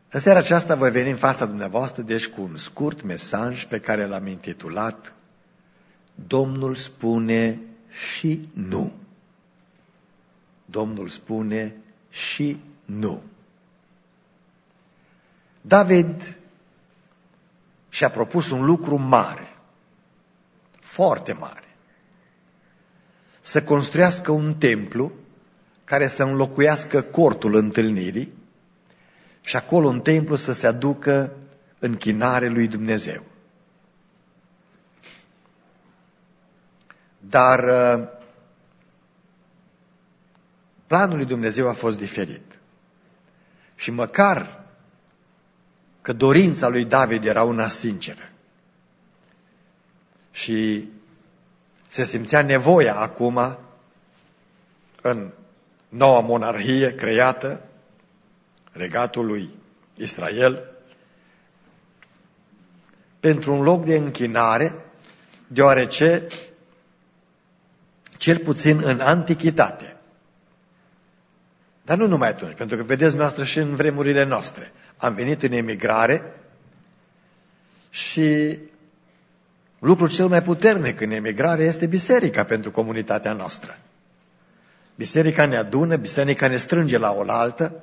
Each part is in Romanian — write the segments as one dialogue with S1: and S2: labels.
S1: În seara aceasta voi veni în fața dumneavoastră, deci cu un scurt mesaj pe care l-am intitulat Domnul spune și nu. Domnul spune și nu. David și-a propus un lucru mare, foarte mare. Să construiască un templu care să înlocuiască cortul întâlnirii și acolo în templu să se aducă închinare lui Dumnezeu. Dar planul lui Dumnezeu a fost diferit. Și măcar că dorința lui David era una sinceră și se simțea nevoia acum în noua monarhie creată, regatul lui Israel, pentru un loc de închinare, deoarece, cel puțin în antichitate, dar nu numai atunci, pentru că vedeți noastră și în vremurile noastre, am venit în emigrare și lucrul cel mai puternic în emigrare este biserica pentru comunitatea noastră. Biserica ne adună, biserica ne strânge la oaltă,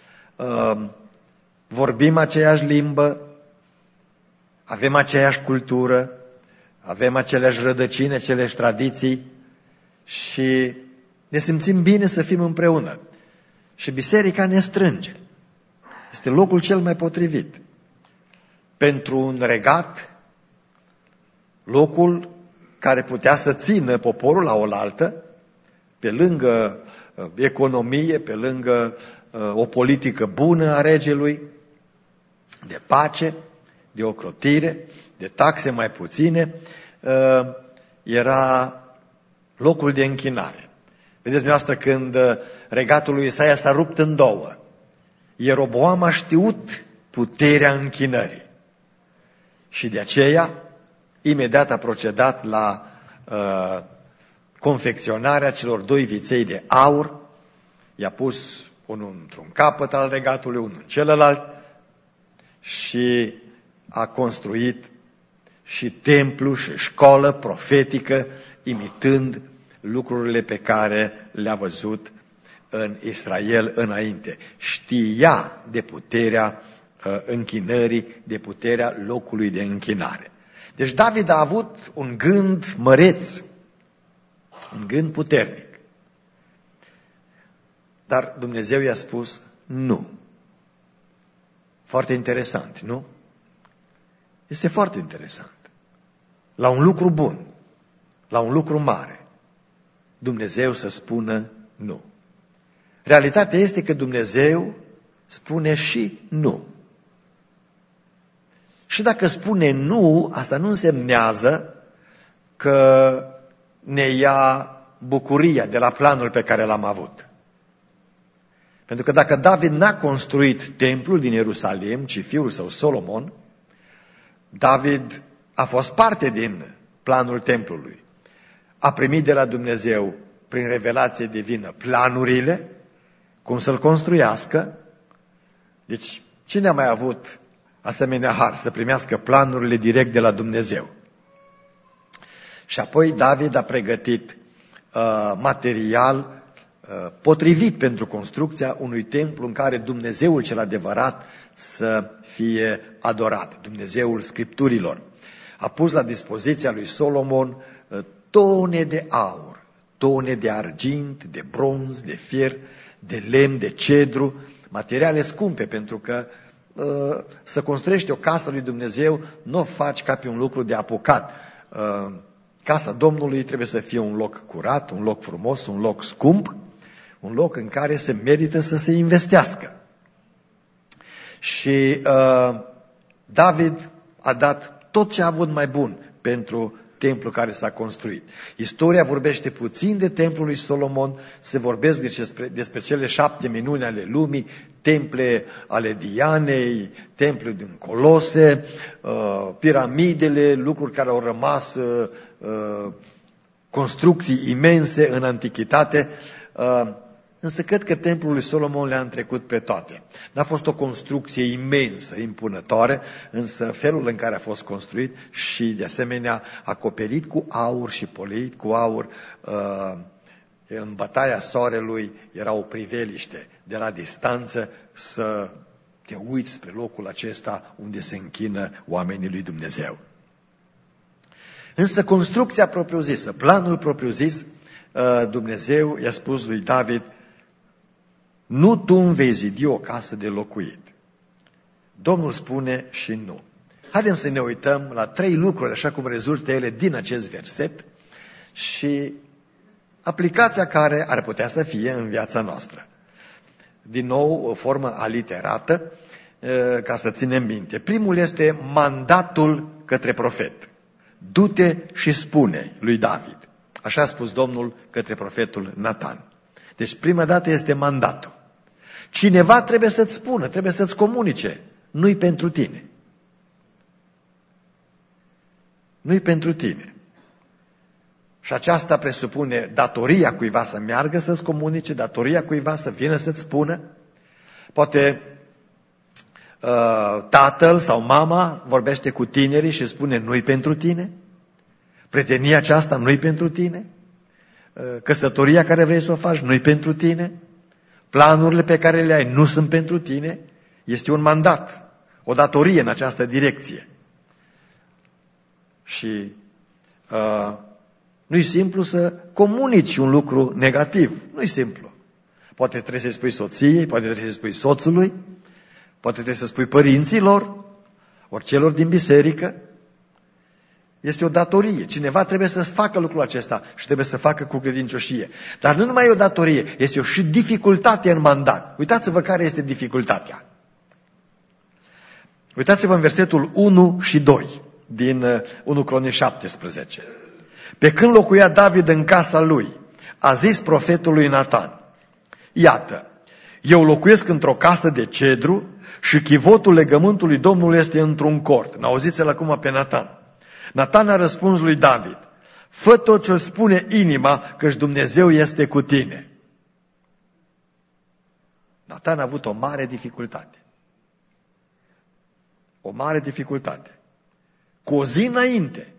S1: vorbim aceeași limbă, avem aceeași cultură, avem aceleași rădăcini, aceleași tradiții și ne simțim bine să fim împreună. Și biserica ne strânge. Este locul cel mai potrivit pentru un regat, locul care putea să țină poporul la oaltă, pe lângă economie, pe lângă o politică bună a regelui, de pace, de ocrotire, de taxe mai puține, era locul de închinare. Vedeți dumneavoastră, când regatul lui Isaia s-a rupt în două, Ieroboam a știut puterea închinării și de aceea imediat a procedat la confecționarea celor doi viței de aur, i-a pus unul într-un capăt al regatului, unul în celălalt și a construit și templu și școală profetică, imitând lucrurile pe care le-a văzut în Israel înainte. Știa de puterea închinării, de puterea locului de închinare. Deci David a avut un gând măreț, un gând puternic. Dar Dumnezeu i-a spus nu. Foarte interesant, nu? Este foarte interesant. La un lucru bun, la un lucru mare, Dumnezeu să spună nu. Realitatea este că Dumnezeu spune și nu. Și dacă spune nu, asta nu însemnează că ne ia bucuria de la planul pe care l-am avut. Pentru că dacă David n-a construit templul din Ierusalim, ci fiul său Solomon, David a fost parte din planul templului. A primit de la Dumnezeu, prin revelație divină, planurile, cum să-l construiască. Deci, cine a mai avut asemenea har să primească planurile direct de la Dumnezeu? Și apoi David a pregătit material potrivit pentru construcția unui templu în care Dumnezeul cel adevărat să fie adorat, Dumnezeul Scripturilor. A pus la dispoziția lui Solomon tone de aur, tone de argint, de bronz, de fier, de lemn, de cedru, materiale scumpe, pentru că să construiești o casă lui Dumnezeu nu o faci ca pe un lucru de apucat. Casa Domnului trebuie să fie un loc curat, un loc frumos, un loc scump, un loc în care se merită să se investească. Și David a dat tot ce a avut mai bun pentru templul care s-a construit. Istoria vorbește puțin de templul lui Solomon, se vorbesc despre cele 7 minuni ale lumii, temple ale Dianei, temple din Colose, piramidele, lucruri care au rămas, construcții imense în antichitate. însă cred că templul lui Solomon le-a întrecut pe toate. N-a fost o construcție imensă, impunătoare, însă felul în care a fost construit și, de asemenea, acoperit cu aur și polit cu aur, în bătaia soarelui era o priveliște de la distanță să te uiți spre locul acesta unde se închină oamenii lui Dumnezeu. Însă construcția propriu-zisă, planul propriu-zis, Dumnezeu i-a spus lui David: nu tu îmi vei zidi o casă de locuit. Domnul spune și nu. Haidem să ne uităm la 3 lucruri, așa cum rezultă ele din acest verset și aplicația care ar putea să fie în viața noastră. Din nou, o formă aliterată, ca să ținem minte. Primul este mandatul către profet. Du-te și spune lui David. Așa a spus Domnul către profetul Natan. Deci prima dată este mandatul. Cineva trebuie să-ți spună, trebuie să-ți comunice. Nu-i pentru tine. Nu-i pentru tine. Și aceasta presupune datoria cuiva să meargă să-ți comunice, datoria cuiva să vină să-ți spună. Poate tatăl sau mama vorbește cu tinerii și spune: nu-i pentru tine. Prietenia aceasta nu-i pentru tine. Căsătoria care vrei să o faci nu-i pentru tine. Planurile pe care le ai nu sunt pentru tine. Este un mandat, o datorie în această direcție. Și nu-i simplu să comunici un lucru negativ. Nu-i simplu. Poate trebuie să-i spui soției, poate trebuie să-i spui soțului, poate trebuie să spui părinților, ori celor din biserică. Este o datorie. Cineva trebuie să facă lucrul acesta și trebuie să facă cu credincioșie. Dar nu numai o datorie, este și dificultate în mandat. Uitați-vă care este dificultatea. Uitați-vă în versetul 1 și 2 din 1 Cronici 17. Pe când locuia David în casa lui, a zis profetului Natan: iată, eu locuiesc într-o casă de cedru și chivotul legământului Domnului este într-un cort. N-auziți-l acum pe Natan. Natan a răspuns lui David: fă tot ce-ți spune inima, căci Dumnezeu este cu tine. Natan a avut o mare dificultate. O mare dificultate. Cu o zi înainte,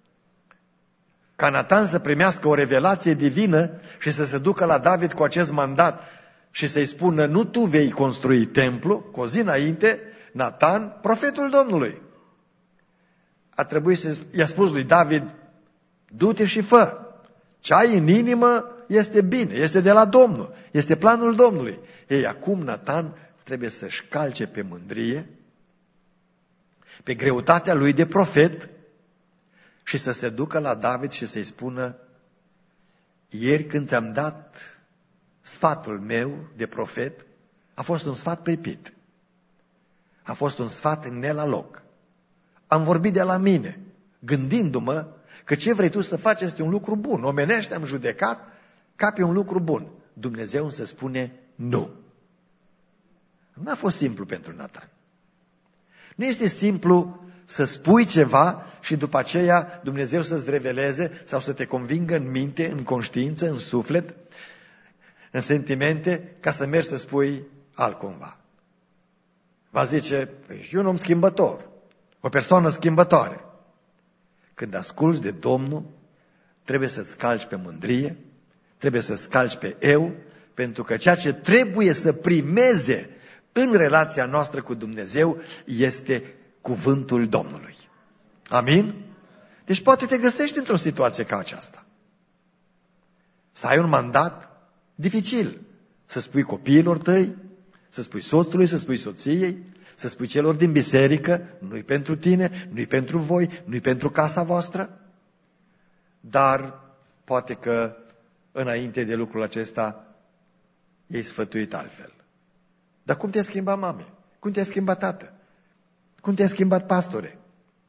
S1: ca Natan să primească o revelație divină și să se ducă la David cu acest mandat și să-i spună: nu tu vei construi templu, cu o zi înainte, Natan, profetul Domnului, a trebuit să i-a spus lui David: du-te și fă. Ce ai în inimă este bine, este de la Domnul, este planul Domnului. Ei, acum Natan trebuie să-și calce pe mândrie, pe greutatea lui de profet și să se ducă la David și să-i spună: ieri când ți-am dat sfatul meu de profet, a fost un sfat pripit. A fost un sfat ne la loc. Am vorbit de la mine, gândindu-mă că ce vrei tu să faci este un lucru bun. Omenește, am judecat ca pe un lucru bun. Dumnezeu însă spune nu. N-a fost simplu pentru Natan. Nu este simplu să spui ceva și după aceea Dumnezeu să-ți reveleze sau să te convingă în minte, în conștiință, în suflet, în sentimente, ca să mergi să spui altcumva. Va zice: păi, e un om schimbător, o persoană schimbătoare. Când asculți de Domnul, trebuie să-ți calci pe mândrie, trebuie să-ți calci pe eu, pentru că ceea ce trebuie să primeze în relația noastră cu Dumnezeu este cuvântul Domnului. Amin? Deci poate te găsești într-o situație ca aceasta. Să ai un mandat dificil. Să spui copiilor tăi, să spui soțului, să spui soției, să spui celor din biserică: nu-i pentru tine, nu-i pentru voi, nu-i pentru casa voastră. Dar poate că înainte de lucrul acesta ei sfătuit altfel. Dar cum te-a schimbat, mame? Cum te-a schimbat, tată? Cum te-a schimbat, pastore?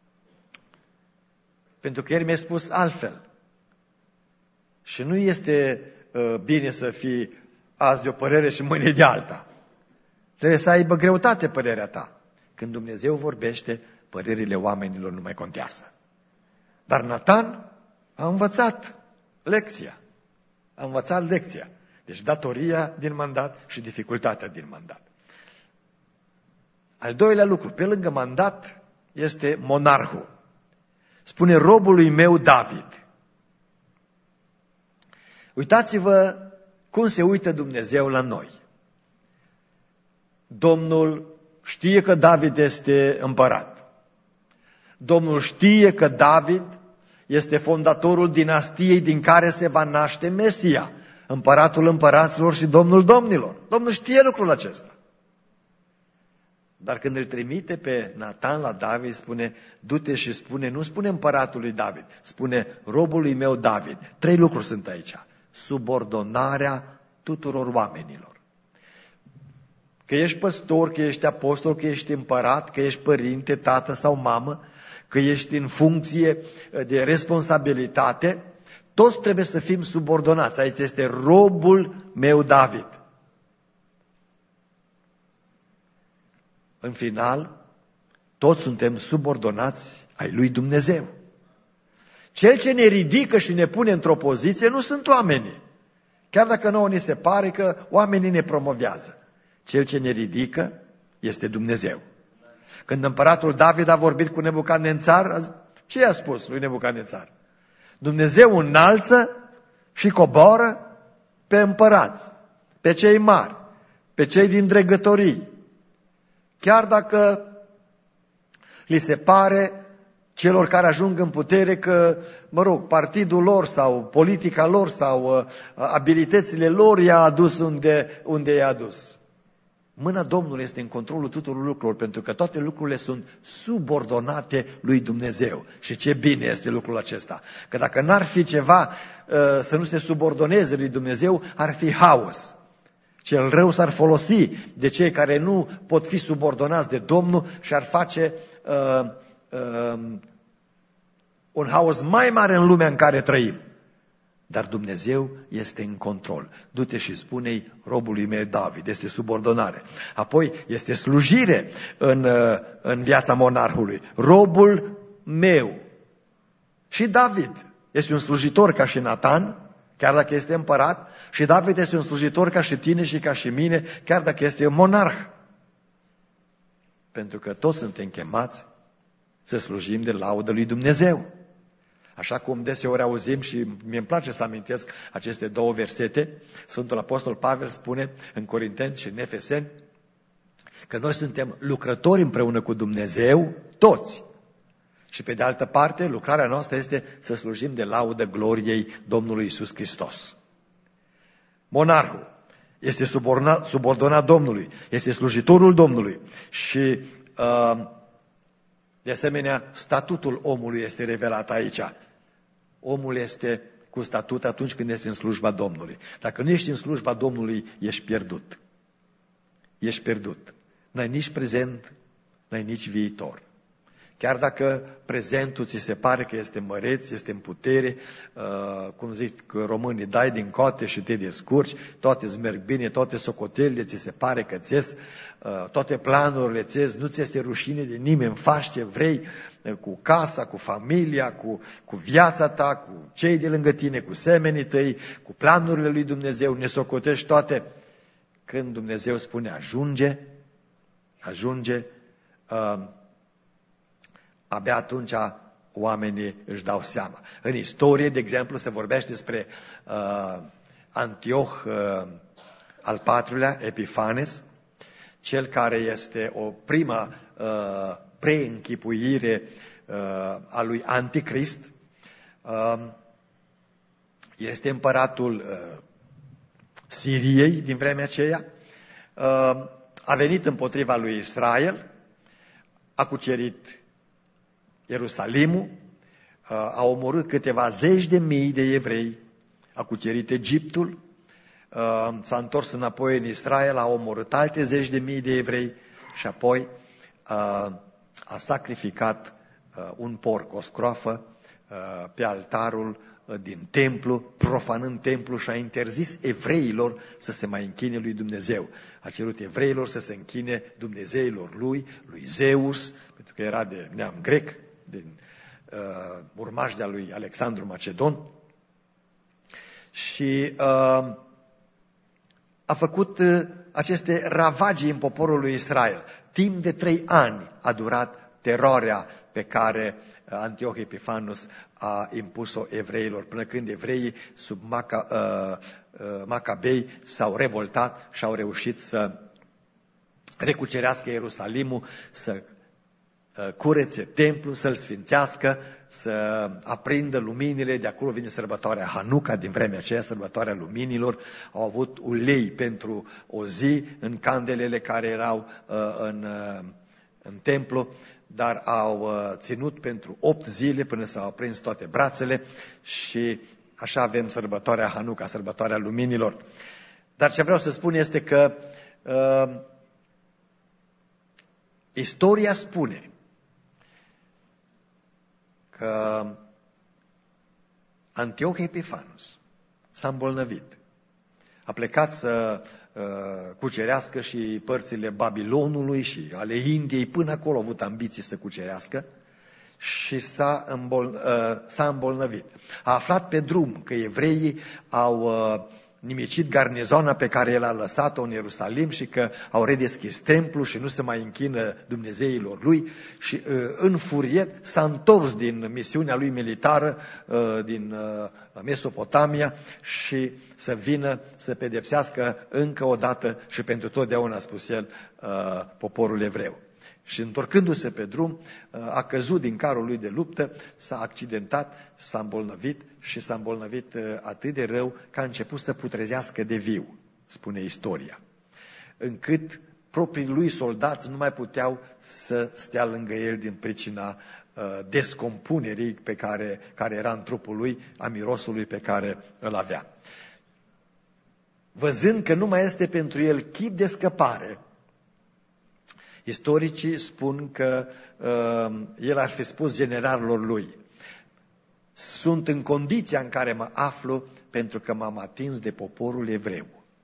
S1: Pentru că el mi-a spus altfel. Și nu este bine să fii azi de o părere și mâine de alta. Trebuie să aibă greutate părerea ta. Când Dumnezeu vorbește, părerile oamenilor nu mai contează. Dar Natan a învățat lecția. A învățat lecția. Deci datoria din mandat și dificultatea din mandat. Al doilea lucru, pe lângă mandat, este monarhul. Spune robului meu David. Uitați-vă cum se uită Dumnezeu la noi. Domnul știe că David este împărat. Domnul știe că David este fondatorul dinastiei din care se va naște Mesia, împăratul împăraților și Domnul domnilor. Domnul știe lucrul acesta. Dar când îl trimite pe Natan la David, spune, du-te și spune, nu spune împăratului David, spune robului meu David. 3 lucruri sunt aici. Subordonarea tuturor oamenilor. Că ești păstor, că ești apostol, că ești împărat, că ești părinte, tată sau mamă, că ești în funcție de responsabilitate, toți trebuie să fim subordonați. Aici este robul meu David. În final, toți suntem subordonați ai lui Dumnezeu. Cel ce ne ridică și ne pune într-o poziție nu sunt oamenii. Chiar dacă nouă ni se pare că oamenii ne promovează. Cel ce ne ridică este Dumnezeu. Când împăratul David a vorbit cu Nebucadnețar, ce i-a spus lui Nebucadnețar? Dumnezeu înalță și coboară pe împărați, pe cei mari, pe cei din dregătorii. Chiar dacă li se pare celor care ajung în putere că, partidul lor sau politica lor sau abilitățile lor i-a adus unde i-a adus. Mâna Domnului este în controlul tuturor lucrurilor, pentru că toate lucrurile sunt subordonate lui Dumnezeu. Și ce bine este lucrul acesta. Că dacă n-ar fi ceva să nu se subordoneze lui Dumnezeu, ar fi haos. Cel rău s-ar folosi de cei care nu pot fi subordonați de Domnul și ar face un haos mai mare în lumea în care trăim. Dar Dumnezeu este în control. Du-te și spune-i robului meu David, este subordonare. Apoi este slujire în viața monarhului. Robul meu. Și David este un slujitor ca și Natan, chiar dacă este împărat, și David este un slujitor ca și tine și ca și mine, chiar dacă este un monarh. Pentru că toți suntem chemați să slujim de laudă lui Dumnezeu. Așa cum deseori auzim și mi-e place să amintesc aceste 2 versete, Sfântul Apostol Pavel spune în Corinteni și în Efeseni că noi suntem lucrători împreună cu Dumnezeu, toți. Și pe de altă parte, lucrarea noastră este să slujim de laudă gloriei Domnului Iisus Hristos. Monarhul este subordonat Domnului, este slujitorul Domnului și de asemenea statutul omului este revelat aici. Omul este cu statut atunci când este în slujba Domnului. Dacă nu ești în slujba Domnului, ești pierdut. Ești pierdut. N-ai nici prezent, n-ai nici viitor. Chiar dacă prezentul ți se pare că este măreț, este în putere, cum zic românii, dai din coate și te descurci, toate îți merg bine, toate socotelile ți se pare că ți-es, toate planurile ți-es, nu ți este rușine de nimeni, faci ce vrei cu casa, cu familia, cu viața ta, cu cei de lângă tine, cu semenii tăi, cu planurile lui Dumnezeu, ne socotești toate. Când Dumnezeu spune ajunge, abia atunci oamenii își dau seama. În istorie, de exemplu, se vorbește despre Antioh al IV-lea, Epifanes, cel care este o prima preînchipuire a lui Anticrist. Este împăratul Siriei din vremea aceea. A venit împotriva lui Israel, a cucerit Ierusalimul, a omorât câteva 10.000 de evrei, a cucerit Egiptul, s-a întors înapoi în Israel, a omorât alte 10.000 de evrei și apoi a sacrificat un porc, o scroafă, pe altarul din templu, profanând templul și a interzis evreilor să se mai închine lui Dumnezeu. A cerut evreilor să se închine Dumnezeilor lui Zeus, pentru că era de neam grec, din urmaș de-a lui Alexandru Macedon. Și a făcut aceste ravagii în poporul lui Israel. Timp de 3 ani a durat teroarea pe care Antioch Epifanus a impus-o evreilor, până când evreii sub Macabei s-au revoltat și au reușit să recucerească Ierusalimul, să curețe templul, să-l sfințească, să aprindă luminile. De acolo vine sărbătoarea Hanuca, din vremea aceea, sărbătoarea luminilor. Au avut ulei pentru o zi în candelele care erau în templu, dar au ținut pentru 8 zile până s-au aprins toate brațele și așa avem sărbătoarea Hanuca, sărbătoarea luminilor. Dar ce vreau să spun este că istoria spune că Antioch Epifanus s-a îmbolnăvit. A plecat să cucerească și părțile Babilonului și ale Indiei, până acolo a avut ambiții să cucerească și s-a îmbolnăvit. A aflat pe drum că evreii au nimicit garnizoana pe care el a lăsat-o în Ierusalim și că au redeschis templul și nu se mai închină dumnezeilor lui și înfuriat s-a întors din misiunea lui militară din Mesopotamia și să vină să pedepsească încă o dată și pentru totdeauna, a spus el, poporul evreu. Și întorcându-se pe drum, a căzut din carul lui de luptă, s-a accidentat, s-a îmbolnăvit și s-a îmbolnăvit atât de rău că a început să putrezească de viu, spune istoria. Încât proprii lui soldați nu mai puteau să stea lângă el din pricina descompunerii care era în trupul lui, a mirosului pe care îl avea. Văzând că nu mai este pentru el chip de scăpare, istoricii spun că el ar fi spus generalilor lui: sunt în condiția în care mă aflu pentru că m-am atins de poporul evreu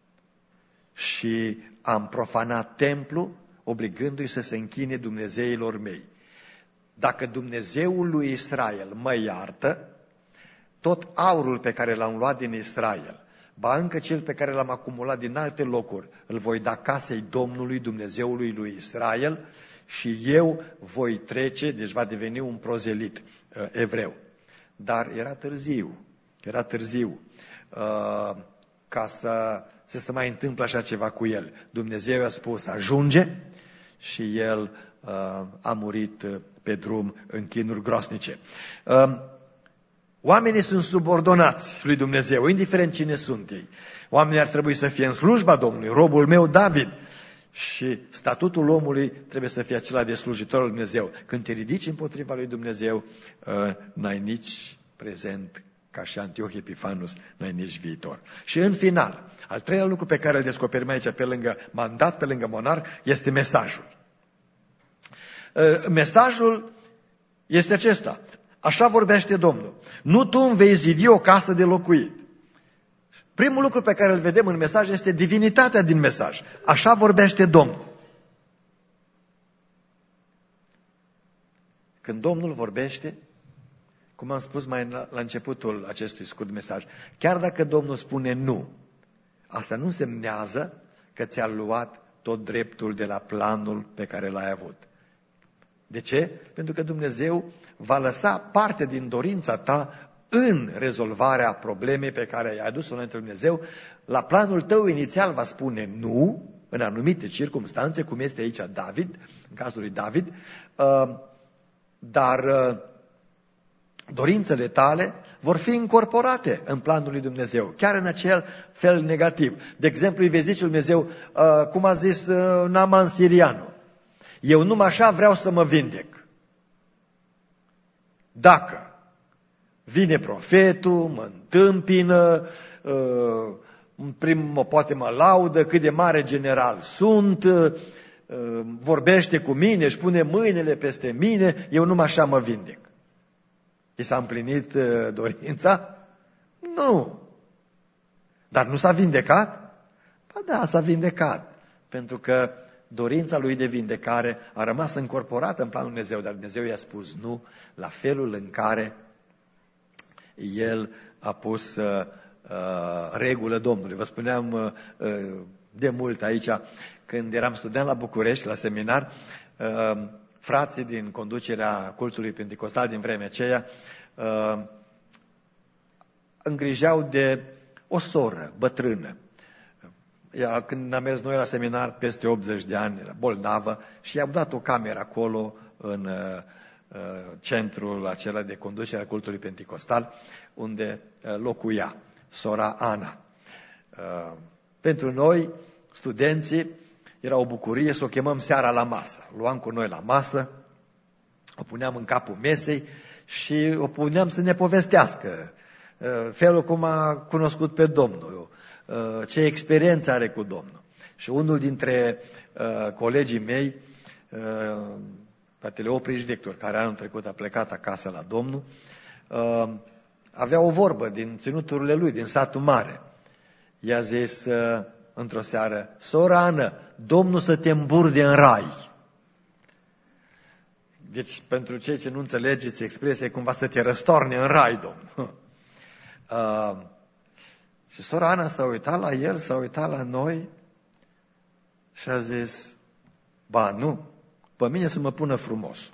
S1: și am profanat templul, obligându-i să se închine dumnezeilor mei. Dacă Dumnezeul lui Israel mă iartă, tot aurul pe care l-am luat din Israel, ba încă cel pe care l-am acumulat din alte locuri, îl voi da casei Domnului, Dumnezeului lui Israel, și eu voi trece, deci va deveni un prozelit evreu. Dar era târziu ca să se mai întâmple așa ceva cu el. Dumnezeu i-a spus: ajunge, și el a murit pe drum în chinuri groasnice. Oamenii sunt subordonați lui Dumnezeu, indiferent cine sunt ei. Oamenii ar trebui să fie în slujba Domnului, robul meu David. Și statutul omului trebuie să fie acela de slujitor al lui Dumnezeu. Când te ridici împotriva lui Dumnezeu, n-ai nici prezent, ca și Antioch Epifanus, n-ai nici viitor. Și în final, al treilea lucru pe care îl descoperim aici, pe lângă mandat, pe lângă monar, este mesajul. Mesajul este acesta: așa vorbește Domnul: nu tu îmi vei zidi o casă de locuit. Primul lucru pe care îl vedem în mesaj este divinitatea din mesaj. Așa vorbește Domnul. Când Domnul vorbește, cum am spus mai la începutul acestui scurt mesaj, chiar dacă Domnul spune nu, asta nu însemnează că ți-a luat tot dreptul de la planul pe care l-ai avut. De ce? Pentru că Dumnezeu va lăsa parte din dorința ta în rezolvarea problemei pe care ai adus-o înainte lui Dumnezeu. La planul tău inițial va spune nu, în anumite circumstanțe, cum este aici David, în cazul lui David, dar dorințele tale vor fi incorporate în planul lui Dumnezeu, chiar în acel fel negativ. De exemplu, îi vei zice lui Dumnezeu, cum a zis Naaman sirianul: eu numai așa vreau să mă vindec. Dacă vine profetul, mă întâmpină, poate mă laudă cât de mare general sunt, vorbește cu mine, își pune mâinile peste mine, eu numai așa mă vindec. I s-a împlinit dorința? Nu. Dar nu s-a vindecat? Ba da, s-a vindecat. Pentru că dorința lui de vindecare a rămas încorporată în planul Dumnezeu, dar Dumnezeu i-a spus nu la felul în care el a pus regulă Domnului. Vă spuneam de mult aici, când eram student la București, la seminar, frații din conducerea cultului pentecostal din vremea aceea îngrijeau de o soră bătrână. Ea, când am mers noi la seminar, peste 80 de ani, era bolnavă și i-au dat o cameră acolo în centrul acela de conducere a cultului pentecostal, unde locuia sora Ana. Pentru noi, studenții, era o bucurie să o chemăm seara la masă. Luam cu noi la masă, o puneam în capul mesei și o puneam să ne povestească felul cum a cunoscut pe Domnul, ce experiență are cu Domnul. Și unul dintre colegii mei, fratele Opriș Victor, care anul trecut a plecat acasă la Domnul, avea o vorbă din ținuturile lui, din satul mare. I-a zis într-o seară: sora Ană, Domnul să te îmburde în rai. Deci, pentru cei ce nu înțelegeți expresia, e cumva să te răstorne în rai, Domnul. Și sora Ana s-a uitat la el, s-a uitat la noi și a zis: ba nu, pe mine să mă pună frumos.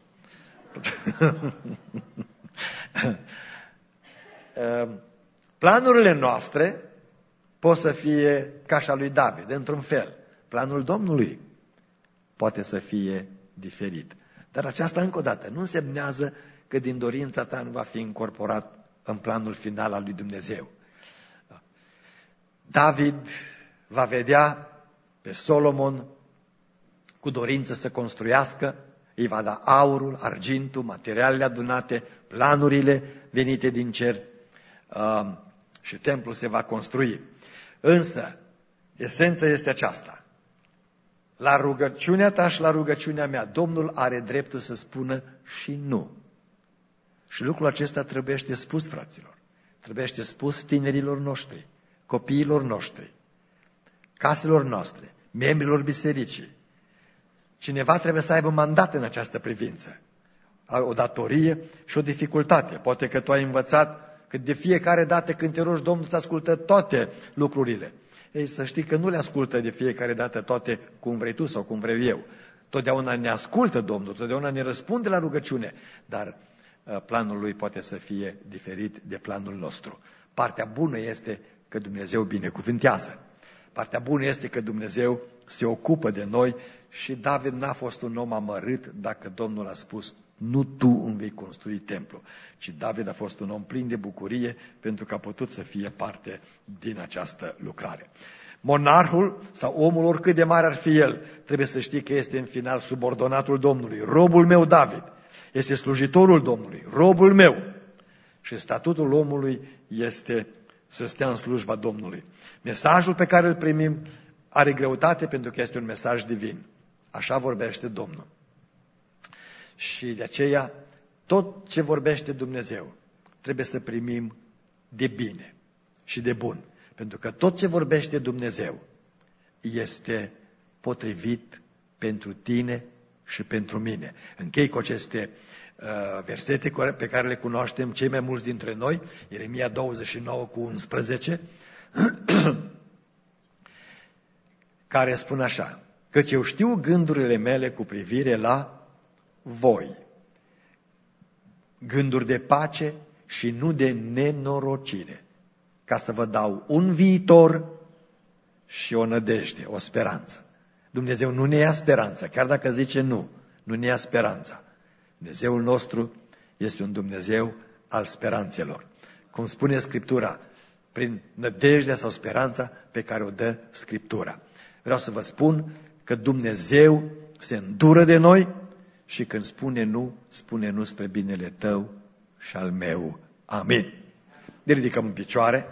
S1: Planurile noastre pot să fie ca și a lui David, într-un fel. Planul Domnului poate să fie diferit. Dar aceasta, încă o dată, nu însemnează că din dorința ta nu va fi incorporat în planul final al lui Dumnezeu. David va vedea pe Solomon cu dorință să construiască, îi va da aurul, argintul, materialele adunate, planurile venite din cer și templul se va construi. Însă, esența este aceasta. La rugăciunea ta și la rugăciunea mea, Domnul are dreptul să spună și nu. Și lucrul acesta trebuie spus, fraților. Trebuie spus tinerilor noștri, copiilor noștri, caselor noastre, membrilor bisericii. Cineva trebuie să aibă mandat în această privință. O datorie și o dificultate. Poate că tu ai învățat că de fiecare dată când te rogi, Domnul îți ascultă toate lucrurile. Ei, să știi că nu le ascultă de fiecare dată toate cum vrei tu sau cum vreau eu. Totdeauna ne ascultă Domnul, totdeauna ne răspunde la rugăciune, dar planul lui poate să fie diferit de planul nostru. Partea bună este că Dumnezeu binecuvântează. Partea bună este că Dumnezeu se ocupă de noi și David n-a fost un om amărât dacă Domnul a spus: nu tu îmi vei construi templu, ci David a fost un om plin de bucurie pentru că a putut să fie parte din această lucrare. Monarhul sau omul, oricât de mare ar fi el, trebuie să știe că este în final subordonatul Domnului. Robul meu David este slujitorul Domnului, robul meu. Și statutul omului este să stea în slujba Domnului. Mesajul pe care îl primim are greutate pentru că este un mesaj divin. Așa vorbește Domnul. Și de aceea, tot ce vorbește Dumnezeu trebuie să primim de bine și de bun. Pentru că tot ce vorbește Dumnezeu este potrivit pentru tine și pentru mine. Închei cu aceste versete pe care le cunoaștem cei mai mulți dintre noi, Ieremia 29:11, care spun așa: căci eu știu gândurile mele cu privire la voi, gânduri de pace și nu de nenorocire, ca să vă dau un viitor și o nădejde, o speranță. Dumnezeu nu ne ia speranța, chiar dacă zice nu ne ia speranța. Dumnezeul nostru este un Dumnezeu al speranțelor. Cum spune Scriptura, prin nădejdea sau speranța pe care o dă Scriptura. Vreau să vă spun că Dumnezeu se îndură de noi și când spune nu spre binele tău și al meu. Amin. Ne ridicăm în picioare.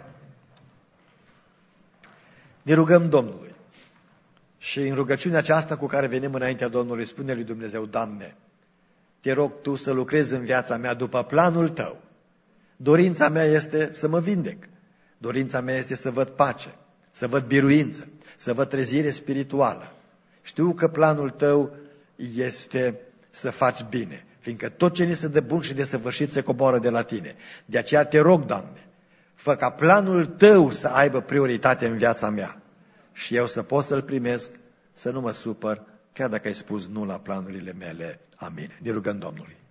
S1: Ne rugăm Domnului. Și în rugăciunea aceasta cu care venim înaintea Domnului, spune lui Dumnezeu: Doamne, te rog Tu să lucrezi în viața mea după planul Tău. Dorința mea este să mă vindec. Dorința mea este să văd pace, să văd biruință, să văd trezire spirituală. Știu că planul Tău este să faci bine, fiindcă tot ce ni se dă bun și de săvârșit se coboară de la Tine. De aceea te rog, Doamne, fă ca planul Tău să aibă prioritate în viața mea. și eu să pot să-L primesc, să nu mă supăr, chiar dacă ai spus nu la planurile mele. Amin. Ne rugăm Domnului.